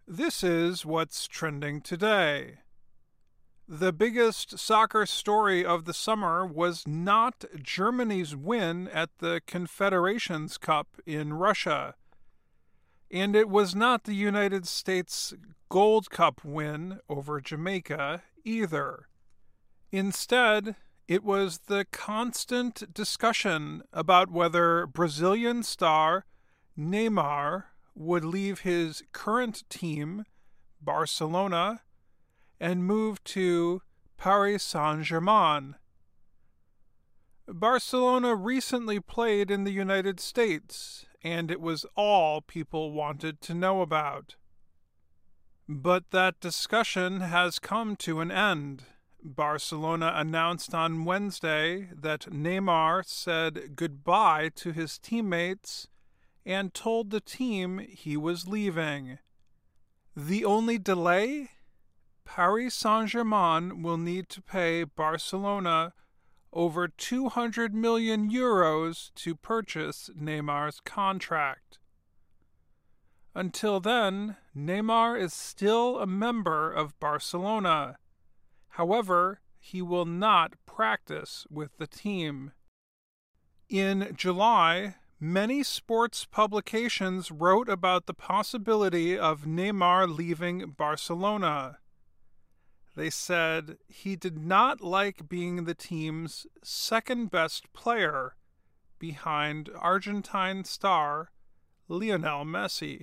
This is what's trending today. The biggest soccer story of the summer was not Germany's win at the Confederations Cup in Russia, and it was not the United States Gold Cup win over Jamaica either. Instead, it was the constant discussion about whether Brazilian star Neymar would leave his current team, Barcelona, and move to Paris Saint-Germain. Barcelona recently played in the United States, and it was all people wanted to know about. But that discussion has come to an end. Barcelona announced on Wednesday that Neymar said goodbye to his teammates and told the team he was leaving. The only delay? Paris Saint-Germain will need to pay Barcelona over 200 million euros to purchase Neymar's contract. Until then, Neymar is still a member of Barcelona. However, he will not practice with the team. In July, many sports publications wrote about the possibility of Neymar leaving Barcelona. They said he did not like being the team's second-best player, behind Argentine star Lionel Messi.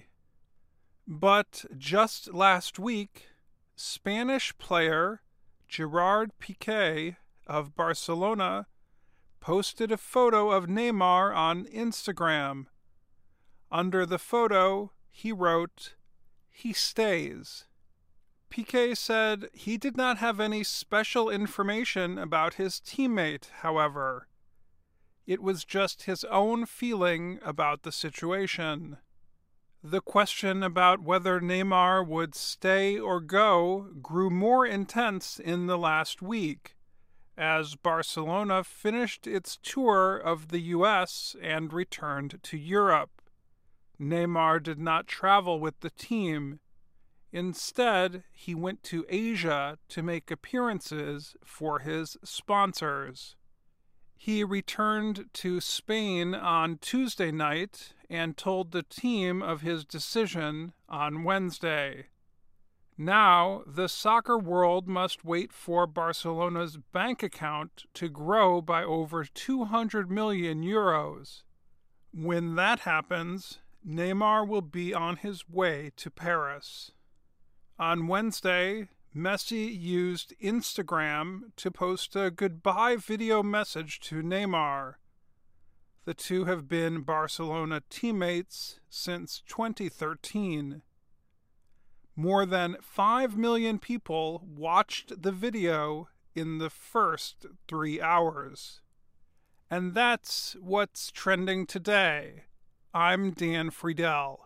But just last week, Spanish player Gerard Piqué of Barcelona posted a photo of Neymar on Instagram. Under the photo, he wrote, "He stays." Piqué said he did not have any special information about his teammate, however. It was just his own feeling about the situation. The question about whether Neymar would stay or go grew more intense in the last week, as Barcelona finished its tour of the U.S. and returned to Europe. Neymar did not travel with the team. Instead, he went to Asia to make appearances for his sponsors. He returned to Spain on Tuesday night and told the team of his decision on Wednesday. Now, the soccer world must wait for Barcelona's bank account to grow by over 200 million euros. When that happens, Neymar will be on his way to Paris. On Wednesday, Messi used Instagram to post a goodbye video message to Neymar. The two have been Barcelona teammates since 2013. More than 5 million people watched the video in the first 3 hours. And that's what's trending today. I'm Dan Friedel.